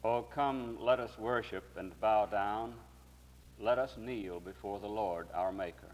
Oh, come, let us worship and bow down. Let us kneel before the Lord our Maker.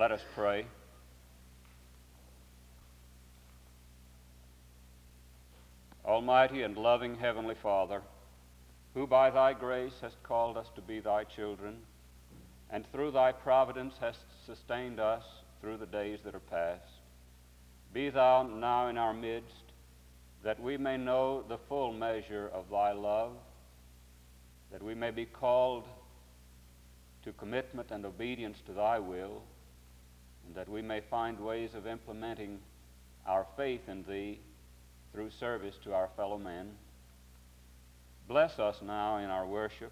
Let us pray. Almighty and loving Heavenly Father, who by thy grace hast called us to be thy children, and through thy providence hast sustained us through the days that are past, be thou now in our midst, that we may know the full measure of thy love, that we may be called to commitment and obedience to thy will, and that we may find ways of implementing our faith in thee through service to our fellow men. Bless us now in our worship.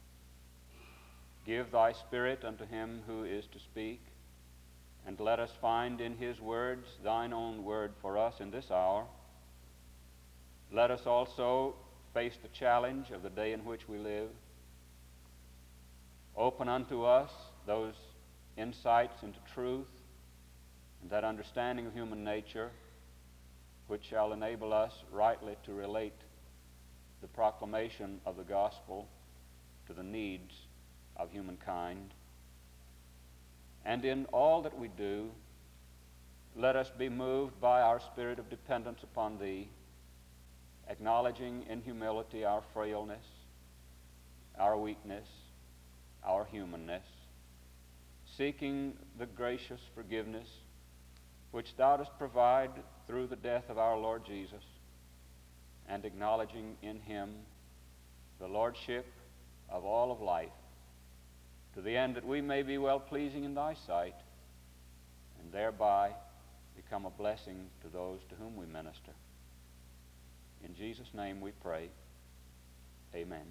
Give thy Spirit unto him who is to speak, and let us find in his words thine own word for us in this hour. Let us also face the challenge of the day in which we live. Open unto us those insights into truth and that understanding of human nature which shall enable us rightly to relate the proclamation of the gospel to the needs of humankind. And in all that we do, let us be moved by our spirit of dependence upon thee, acknowledging in humility our frailness, our weakness, our humanness, seeking the gracious forgiveness which thou dost provide through the death of our Lord Jesus, and acknowledging in him the lordship of all of life, to the end that we may be well-pleasing in thy sight, and thereby become a blessing to those to whom we minister. In Jesus' name we pray. Amen.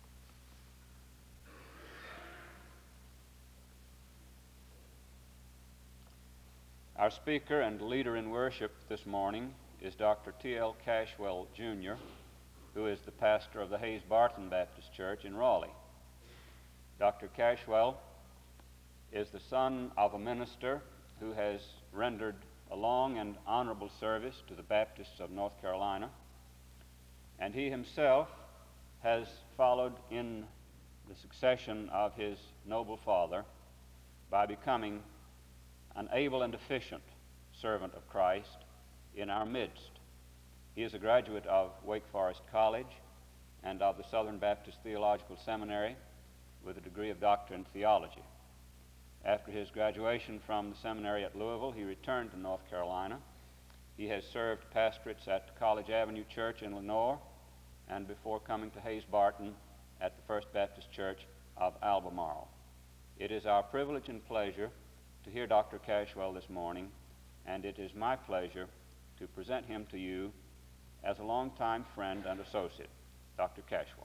Our speaker and leader in worship this morning is Dr. T.L. Cashwell, Jr., who is the pastor of the Hayes Barton Baptist Church in Raleigh. Dr. Cashwell is the son of a minister who has rendered a long and honorable service to the Baptists of North Carolina, and he himself has followed in the succession of his noble father by becoming an able and efficient servant of Christ in our midst. He is a graduate of Wake Forest College and of the Southern Baptist Theological Seminary with a degree of Doctor in Theology. After his graduation from the seminary at Louisville, he returned to North Carolina. He has served pastorates at College Avenue Church in Lenoir, and before coming to Hayes Barton at the First Baptist Church of Albemarle. It is our privilege and pleasure to hear Dr. Cashwell this morning, and it is my pleasure to present him to you as a longtime friend and associate. Dr. Cashwell.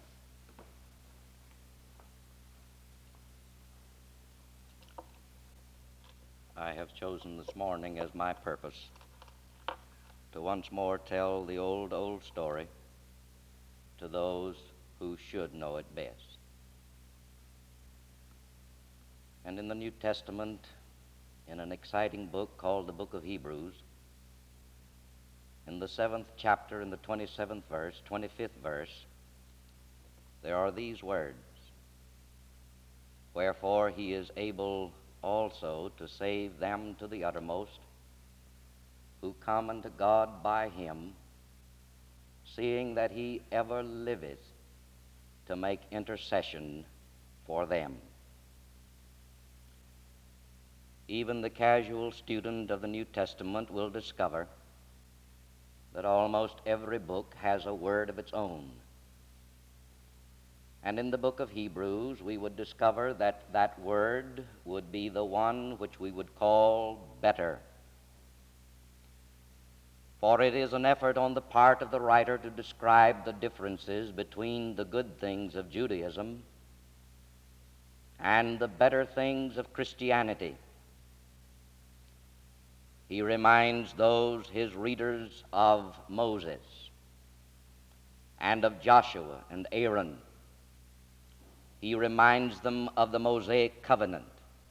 I have chosen this morning as my purpose to once more tell the old story to those who should know it best. And in the New Testament, in an exciting book called the Book of Hebrews, in the 7th chapter, in the 27th verse, 25th verse, there are these words: "Wherefore he is able also to save them to the uttermost, who come unto God by him, seeing that he ever liveth to make intercession for them." Even the casual student of the New Testament will discover that almost every book has a word of its own. And in the book of Hebrews, we would discover that that word would be the one which we would call better. For it is an effort on the part of the writer to describe the differences between the good things of Judaism and the better things of Christianity. He reminds those, his readers, of Moses and of Joshua and Aaron. He reminds them of the Mosaic covenant.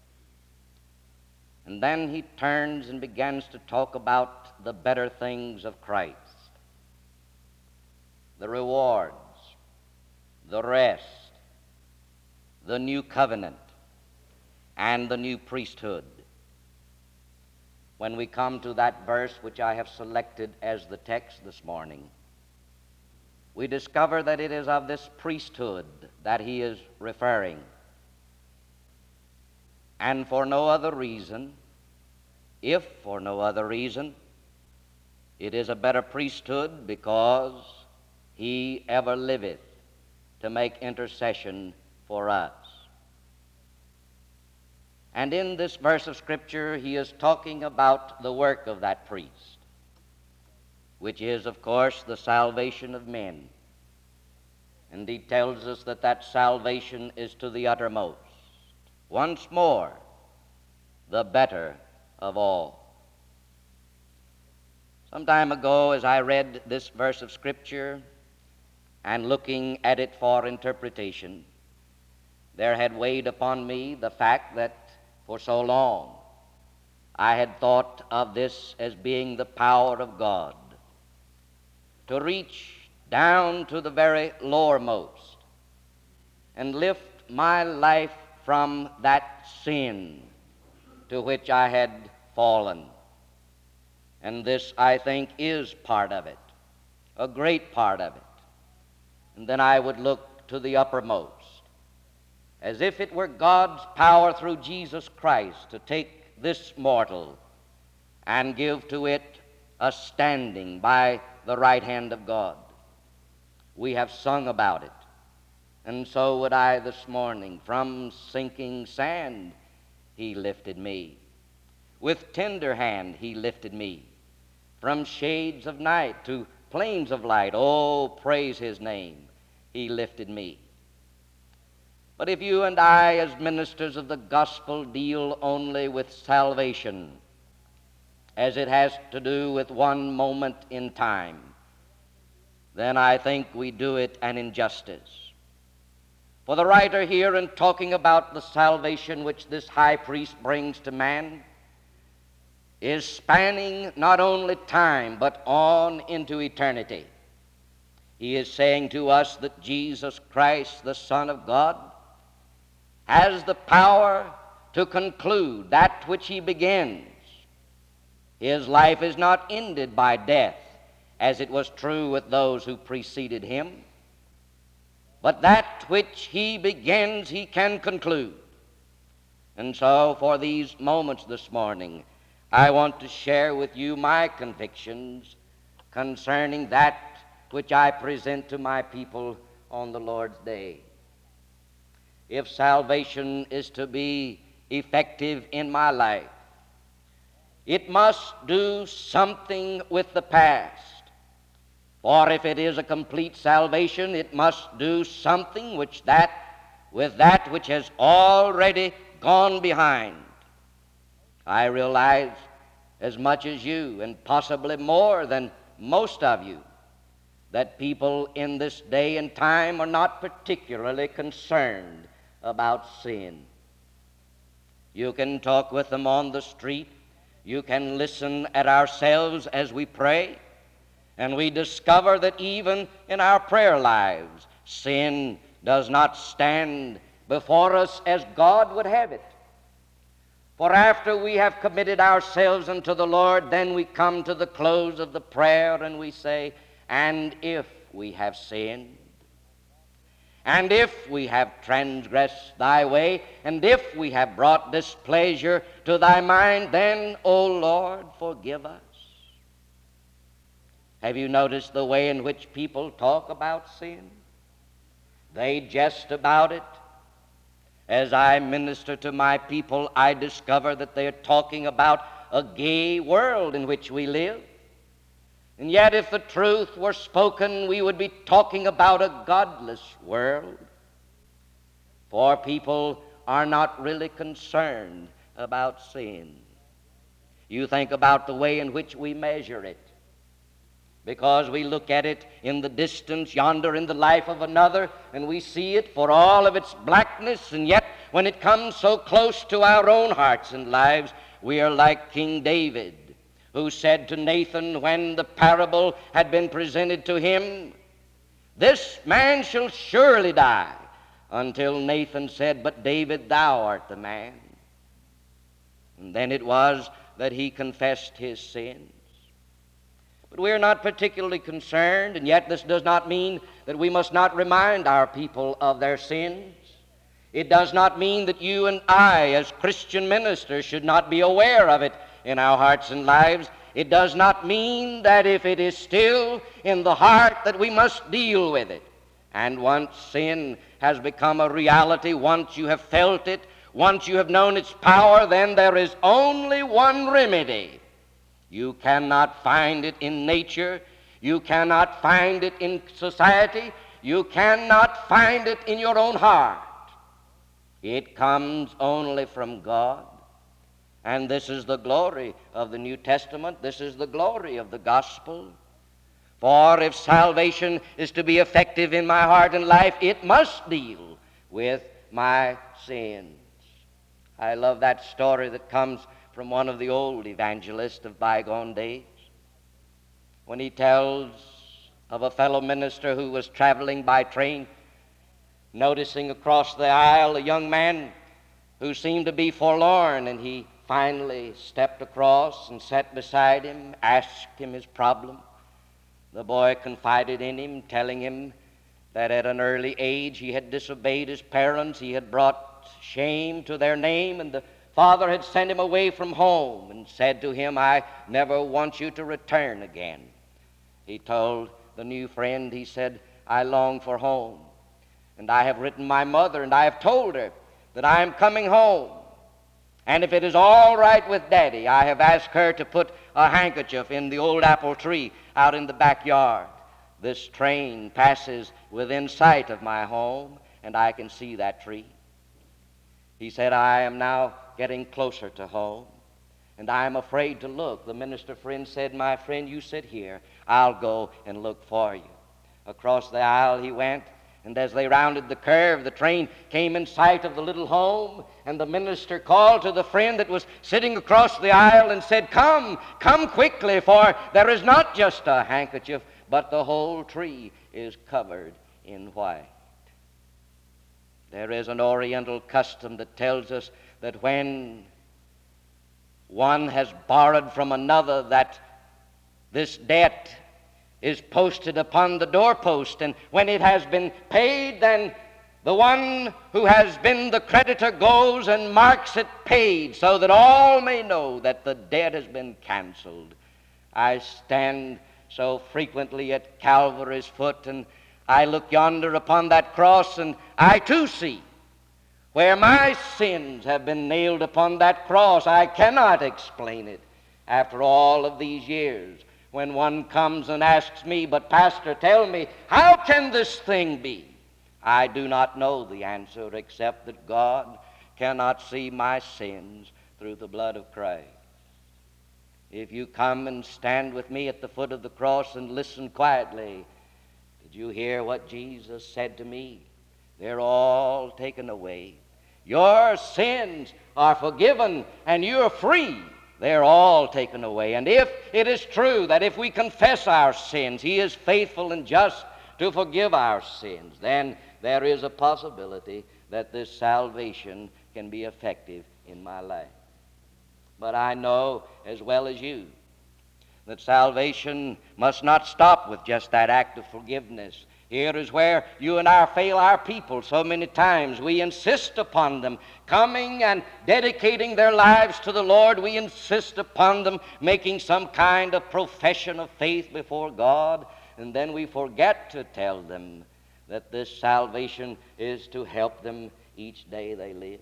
And then he turns and begins to talk about the better things of Christ, the rewards, the rest, the new covenant, and the new priesthood. when we come to that verse which I have selected as the text this morning, we discover that it is of this priesthood that he is referring. And for no other reason, if for no other reason, it is a better priesthood because he ever liveth to make intercession for us. And in this verse of Scripture, he is talking about the work of that priest, which is, of course, the salvation of men. And he tells us that that salvation is to the uttermost. Once more, the better of all. Some time ago, as I read this verse of Scripture and looking at it for interpretation, there had weighed upon me the fact that for so long I had thought of this as being the power of God to reach down to the very lowermost and lift my life from that sin to which I had fallen. And this, I think, is part of it, a great part of it. And then I would look to the uppermost, as if it were God's power through Jesus Christ to take this mortal and give to it a standing by the right hand of God. We have sung about it, and so would I this morning. From sinking sand he lifted me. With tender hand he lifted me. From shades of night to plains of light, oh, praise his name, he lifted me. But if you and I, as ministers of the gospel, deal only with salvation, as it has to do with one moment in time, then I think we do it an injustice. For the writer here, in talking about the salvation which this high priest brings to man, is spanning not only time, but on into eternity. He is saying to us that Jesus Christ, the Son of God, has the power to conclude that which he begins. His life is not ended by death, as it was true with those who preceded him, but that which he begins he can conclude. And so for these moments this morning, I want to share with you my convictions concerning that which I present to my people on the Lord's day. If salvation is to be effective in my life, it must do something with the past. For if it is a complete salvation, it must do something with that which has already gone behind. I realize as much as you, and possibly more than most of you, that people in this day and time are not particularly concerned about sin. You can talk with them on the street. You can listen at ourselves as we pray, and we discover that even in our prayer lives, sin does not stand before us as God would have it. For after we have committed ourselves unto the Lord, then we come to the close of the prayer and we say, and if we have sinned, and if we have transgressed thy way, and if we have brought displeasure to thy mind, then, O Lord, forgive us. Have you noticed the way in which people talk about sin? They jest about it. As I minister to my people, I discover that they are talking about a gay world in which we live. And yet, if the truth were spoken, we would be talking about a godless world. For people are not really concerned about sin. You think about the way in which we measure it. Because we look at it in the distance yonder in the life of another, and we see it for all of its blackness, and yet when it comes so close to our own hearts and lives, we are like King David, who said to Nathan when the parable had been presented to him, "This man shall surely die," until Nathan said, "But David, thou art the man." And then it was that he confessed his sins. But we are not particularly concerned, and yet this does not mean that we must not remind our people of their sins. It does not mean that you and I, as Christian ministers, should not be aware of it in our hearts and lives. It does not mean that if it is still in the heart that we must deal with it. And once sin has become a reality, once you have felt it, once you have known its power, then there is only one remedy. You cannot find it in nature. You cannot find it in society. You cannot find it in your own heart. It comes only from God. And this is the glory of the New Testament. This is the glory of the gospel. For if salvation is to be effective in my heart and life, it must deal with my sins. I love that story that comes from one of the old evangelists of bygone days, when he tells of a fellow minister who was traveling by train, noticing across the aisle a young man who seemed to be forlorn, and he finally stepped across and sat beside him, asked him his problem. The boy confided in him, telling him that at an early age he had disobeyed his parents, he had brought shame to their name, and the father had sent him away from home and said to him, "I never want you to return again." He told the new friend, he said, "I long for home, and I have written my mother, and I have told her that I am coming home. And if it is all right with Daddy, I have asked her to put a handkerchief in the old apple tree out in the backyard. This train passes within sight of my home, and I can see that tree." He said, "I am now getting closer to home, and I am afraid to look." The minister friend said, "My friend, you sit here. I'll go and look for you." Across the aisle he went, and as they rounded the curve, the train came in sight of the little home, and the minister called to the friend that was sitting across the aisle and said, come quickly, for there is not just a handkerchief, but the whole tree is covered in white." There is an Oriental custom that tells us that when one has borrowed from another, that this debt is posted upon the doorpost, and when it has been paid, then the one who has been the creditor goes and marks it paid, so that all may know that the debt has been canceled. I stand so frequently at Calvary's foot, and I look yonder upon that cross, and I too see where my sins have been nailed upon that cross. I cannot explain it after all of these years. When one comes and asks me, "But Pastor, tell me, how can this thing be?" I do not know the answer, except that God cannot see my sins through the blood of Christ. If you come and stand with me at the foot of the cross and listen quietly, did you hear what Jesus said to me? They're all taken away. Your sins are forgiven, and you're free. They're all taken away. And if it is true that if we confess our sins, He is faithful and just to forgive our sins, then there is a possibility that this salvation can be effective in my life. But I know as well as you that salvation must not stop with just that act of forgiveness. Here is where you and I fail our people so many times. We insist upon them coming and dedicating their lives to the Lord. We insist upon them making some kind of profession of faith before God, and then we forget to tell them that this salvation is to help them each day they live.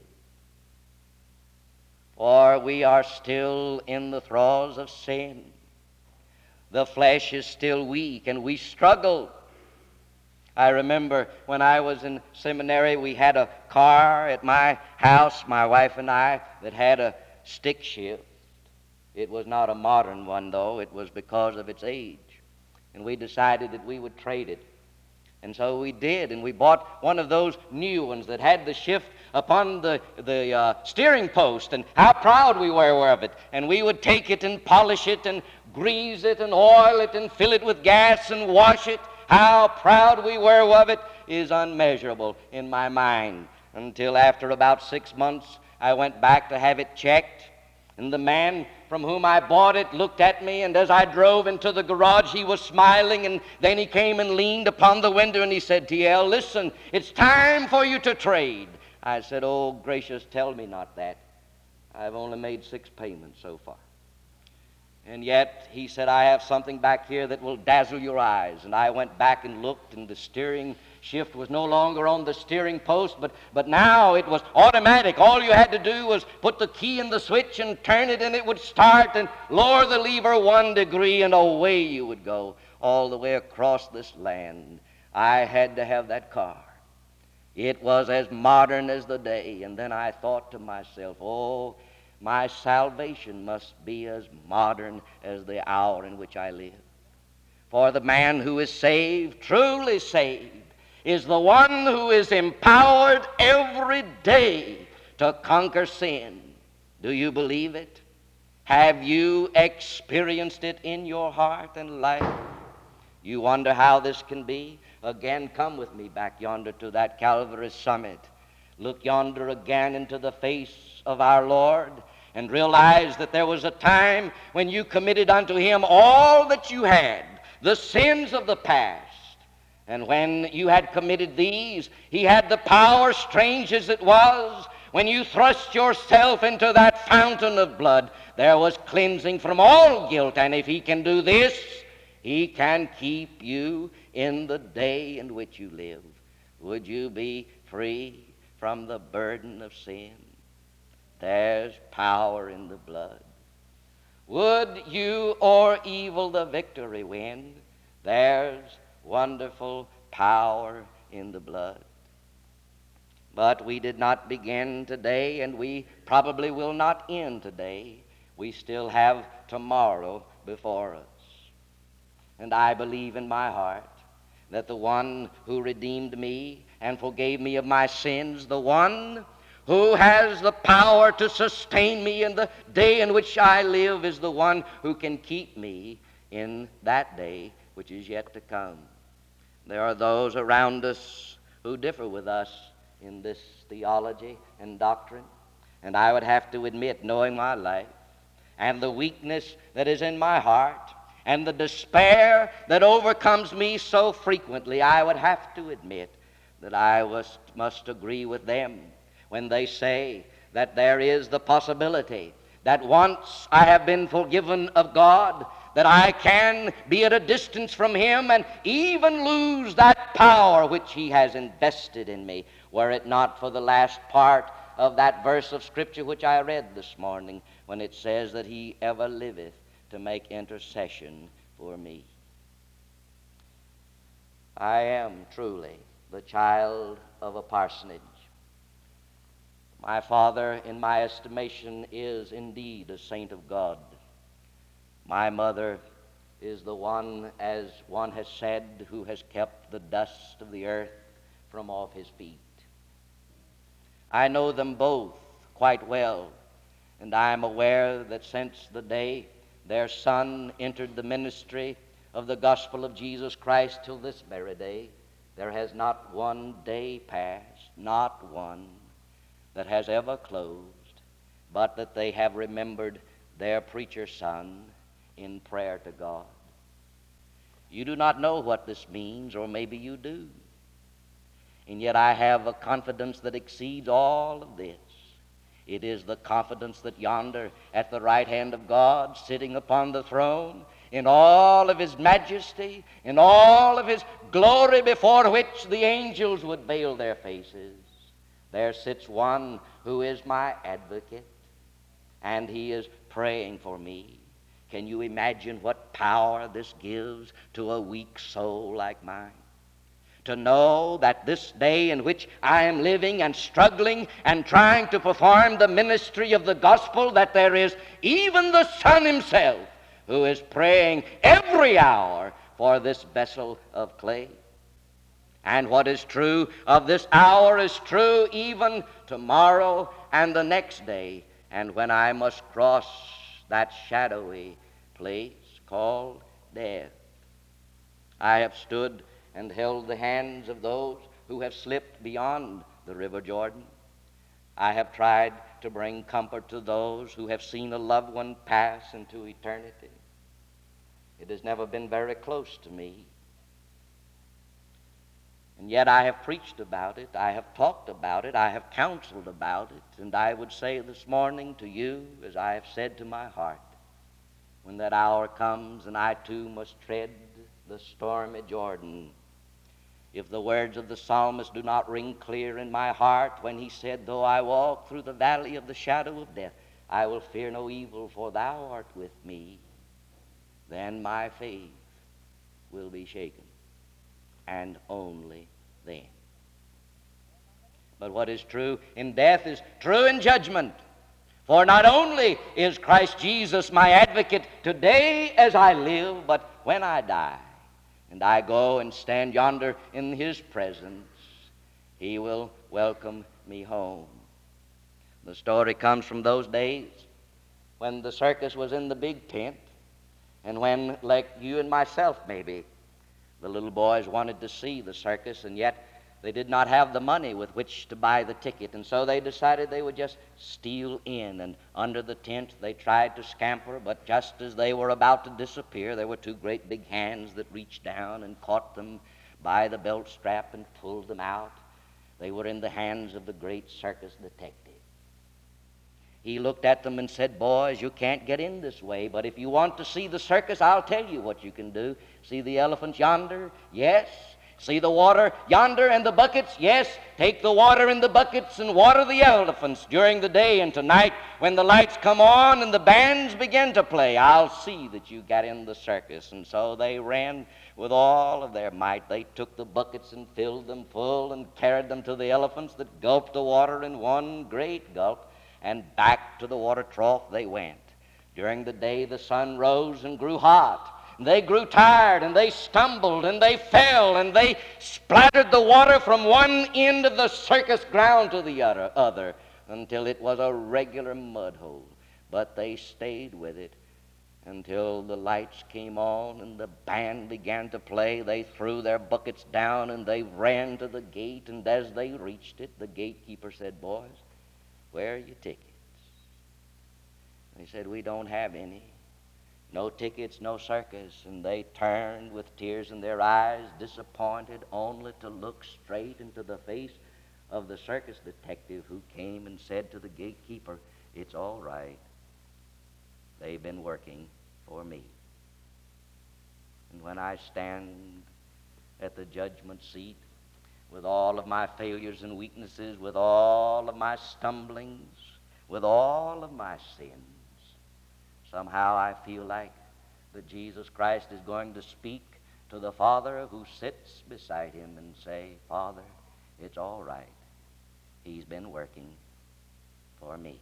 For we are still in the thralls of sin. The flesh is still weak, and we struggle. I remember when I was in seminary, we had a car at my house, my wife and I, that had a stick shift. It was not a modern one, though. It was because of its age. And we decided that we would trade it. And so we did, and we bought one of those new ones that had the shift upon the steering post, and how proud we were of it. And we would take it and polish it and grease it and oil it and fill it with gas and wash it. How proud we were of it is unmeasurable in my mind, until after about 6 months I went back to have it checked, And the man from whom I bought it looked at me, and as I drove into the garage, he was smiling, and then he came and leaned upon the window, and he said, T.L., listen, it's time for you to trade. I said, oh, gracious, tell me not that. I've only made 6 payments so far. And yet, he said, I have something back here that will dazzle your eyes. And I went back and looked, and the steering shift was no longer on the steering post, but now it was automatic. All you had to do was put the key in the switch and turn it, and it would start, and lower the lever 1 degree, and away you would go all the way across this land. I had to have that car. It was as modern as the day. And then I thought to myself, oh, my salvation must be as modern as the hour in which I live. For the man who is saved, truly saved, is the one who is empowered every day to conquer sin. Do you believe it? Have you experienced it in your heart and life? You wonder how this can be? Again, come with me back yonder to that Calvary summit. Look yonder again into the face of our Lord, and realize that there was a time when you committed unto Him all that you had, the sins of the past. And when you had committed these, He had the power, strange as it was, when you thrust yourself into that fountain of blood, there was cleansing from all guilt. And if He can do this, He can keep you in the day in which you live. Would you be free from the burden of sin? There's power in the blood. Would you or evil the victory win? There's wonderful power in the blood. But we did not begin today, and we probably will not end today. We still have tomorrow before us. And I believe in my heart that the one who redeemed me and forgave me of my sins, the one who has the power to sustain me in the day in which I live, is the one who can keep me in that day which is yet to come. There are those around us who differ with us in this theology and doctrine, and I would have to admit, knowing my life and the weakness that is in my heart and the despair that overcomes me so frequently, I would have to admit that I must agree with them when they say that there is the possibility that once I have been forgiven of God, that I can be at a distance from Him and even lose that power which He has invested in me, were it not for the last part of that verse of Scripture which I read this morning, when it says that He ever liveth to make intercession for me. I am truly the child of a parsonage. My father, in my estimation, is indeed a saint of God. My mother is the one, as one has said, who has kept the dust of the earth from off his feet. I know them both quite well, and I am aware that since the day their son entered the ministry of the gospel of Jesus Christ till this very day, there has not one day passed, not one, that has ever closed, but that they have remembered their preacher son in prayer to God. You do not know what this means, or maybe you do. And yet I have a confidence that exceeds all of this. It is the confidence that yonder at the right hand of God, sitting upon the throne, in all of His majesty, in all of His glory, before which the angels would veil their faces, there sits one who is my advocate, and He is praying for me. Can you imagine what power this gives to a weak soul like mine? To know that this day in which I am living and struggling and trying to perform the ministry of the gospel, that there is even the Son Himself who is praying every hour for this vessel of clay. And what is true of this hour is true even tomorrow and the next day, and when I must cross that shadowy place called death. I have stood and held the hands of those who have slipped beyond the river Jordan. I have tried to bring comfort to those who have seen a loved one pass into eternity. It has never been very close to me. And yet I have preached about it, I have talked about it, I have counseled about it, and I would say this morning to you, as I have said to my heart, when that hour comes and I too must tread the stormy Jordan, if the words of the psalmist do not ring clear in my heart when he said, though I walk through the valley of the shadow of death, I will fear no evil, for thou art with me, then my faith will be shaken, and only then. But what is true in death is true in judgment. For not only is Christ Jesus my advocate today as I live, but when I die and I go and stand yonder in his presence, he will welcome me home. The story comes from those days when the circus was in the big tent, and when, like you and myself maybe, the little boys wanted to see the circus, and yet they did not have the money with which to buy the ticket, and so they decided they would just steal in, and under the tent they tried to scamper, but just as they were about to disappear, there were two great big hands that reached down and caught them by the belt strap and pulled them out. They were in the hands of the great circus detective. He looked at them and said, boys, you can't get in this way, but if you want to see the circus, I'll tell you what you can do. See the elephants yonder? Yes. See the water yonder and the buckets? Yes. Take the water in the buckets and water the elephants during the day, and tonight when the lights come on and the bands begin to play, I'll see that you get in the circus. And so they ran with all of their might. They took the buckets and filled them full and carried them to the elephants that gulped the water in one great gulp, and back to the water trough they went. During the day the sun rose and grew hot. They grew tired, and they stumbled, and they fell, and they splattered the water from one end of the circus ground to the other until it was a regular mud hole. But they stayed with it until the lights came on and the band began to play. They threw their buckets down, and they ran to the gate, and as they reached it, the gatekeeper said, boys, where are your tickets? They said, we don't have any. No tickets, no circus. And they turned with tears in their eyes, disappointed, only to look straight into the face of the circus detective, who came and said to the gatekeeper, it's all right. They've been working for me. And when I stand at the judgment seat, with all of my failures and weaknesses, with all of my stumblings, with all of my sins, somehow I feel like that Jesus Christ is going to speak to the Father who sits beside him and say, Father, it's all right. He's been working for me.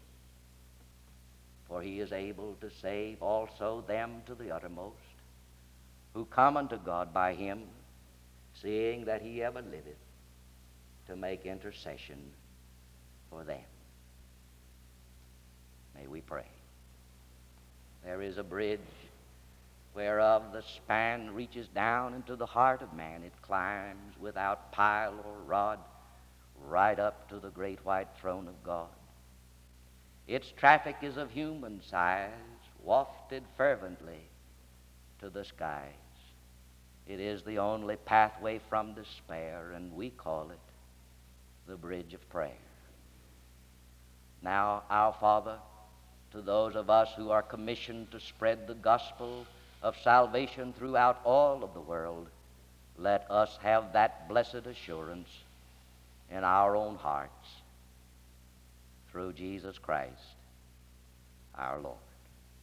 For he is able to save also them to the uttermost, who come unto God by him, seeing that he ever liveth, to make intercession for them. May we pray. There is a bridge whereof the span reaches down into the heart of man. It climbs without pile or rod right up to the great white throne of God. Its traffic is of human size, wafted fervently to the skies. It is the only pathway from despair, and we call it the bridge of prayer. Now, our Father, to those of us who are commissioned to spread the gospel of salvation throughout all of the world, let us have that blessed assurance in our own hearts through Jesus Christ, our Lord.